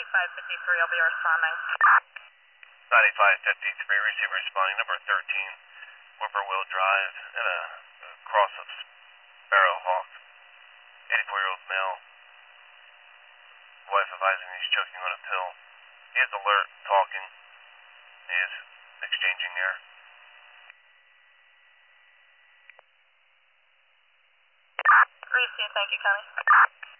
9553, I'll be responding. 9553, receiver responding, number 13, Whippoorwill Drive, at a cross of Sparrowhawk. 84-year-old male. Wife advising he's choking on a pill. He is alert, talking. He is exchanging air. Received, thank you, Connie.